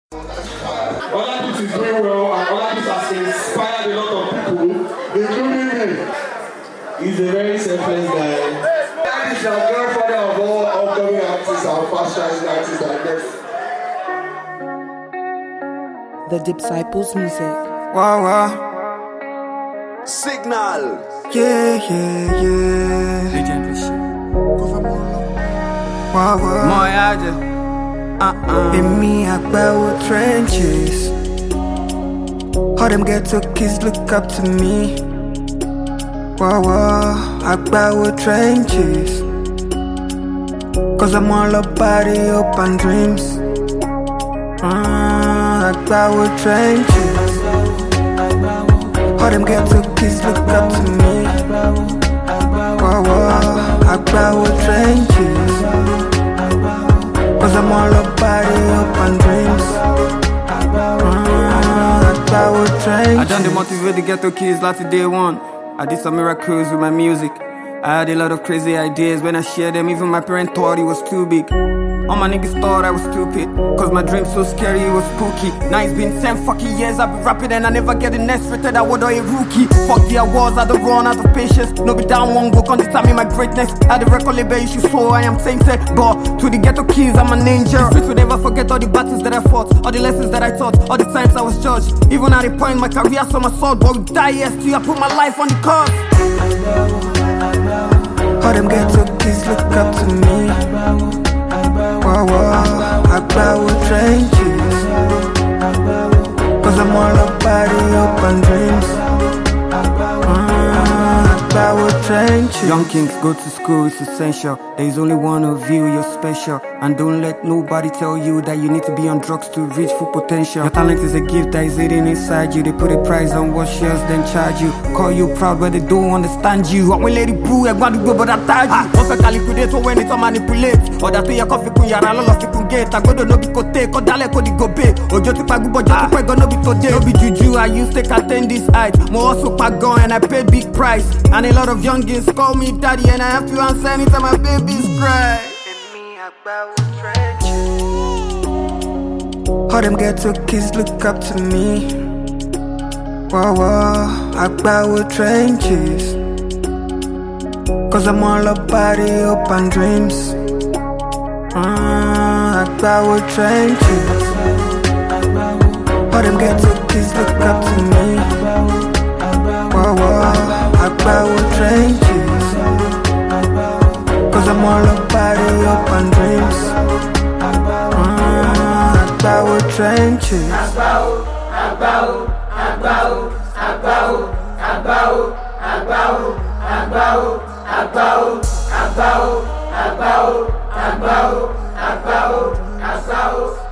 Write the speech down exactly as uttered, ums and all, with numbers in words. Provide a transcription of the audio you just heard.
Olakis is doing well, and Olakis has inspired a lot of people, including me. He's a very selfless guy. Olakis is the grandfather of all upcoming artists and fast-rising artists like this. The Disciples music. Wow, wow. Signal. Yeah, yeah, yeah. Legendary shit. Wow, wow. Moyaja. Uh-uh. In me, I bow with trenches. All them ghetto kids look up to me. Wow, wow. I bow with trenches. Cause I'm all about the open dreams. Uh, I bow with trenches. All them ghetto kids look up to me. Wow, wow. I bow with trenches. Cause I'm all about the open dreams. uh, I bow with trenches. I done the motivate the ghetto kids last day one. I did some miracles with my music. I had a lot of crazy ideas. When I shared them, even my parents thought it was too big. All my niggas thought I was stupid, cause my dream's so scary, it was spooky. Now it's been ten fucking years I've been rapping and I never get the next rated award or a rookie. Fuck the awards, I don't run out of patience. No be down one go, can't determine my greatness. I the record label issue, so I am sainted. But to the ghetto kids, I'm an angel. The streets will never forget all the battles that I fought, all the lessons that I taught, all the times I was judged. Even at the point my career saw my sword, but we die yes, till I put my life on the cause. All them ghetto kids look up to me. Wow, wow, I bow with trenches. Cause I'm all about the open dreams. uh, I bow with trenches. Young kings go to school, it's essential. There is only one of you, you're special. And don't let nobody tell you that you need to be on drugs to reach full potential. Your talent is a gift that is hidden inside you. They put a price on what's yours, then charge you. Call you proud but they don't understand you. I will let it brew, I want to go but I tag you. What's a calculate when it's a manipulate? Or that way you coffee kun yara lolo fi kun gate. I go to no be kote, ko dale ko di go be. Ojo ti pagu bojo ti pego no be today. No be juju, I used to attain this height. Mo also pagon and I pay big price. And a lot of youngins call me daddy and I have to answer anytime my babies cry. All them ghetto kids look up to me. Wow, wow, I bow with trenches. Cause I'm all about the open dreams. uh, I bow with trenches. All them ghetto kids look up to me. Wow, wow, I bow with trenches. Cause I'm all about the open dreams. uh, I bow with trenches. I bow, I bow, I bow, I bow, I bow, I bow, I bow, I bow, I bow, I bow, I bow, I bow, I bow, I bow.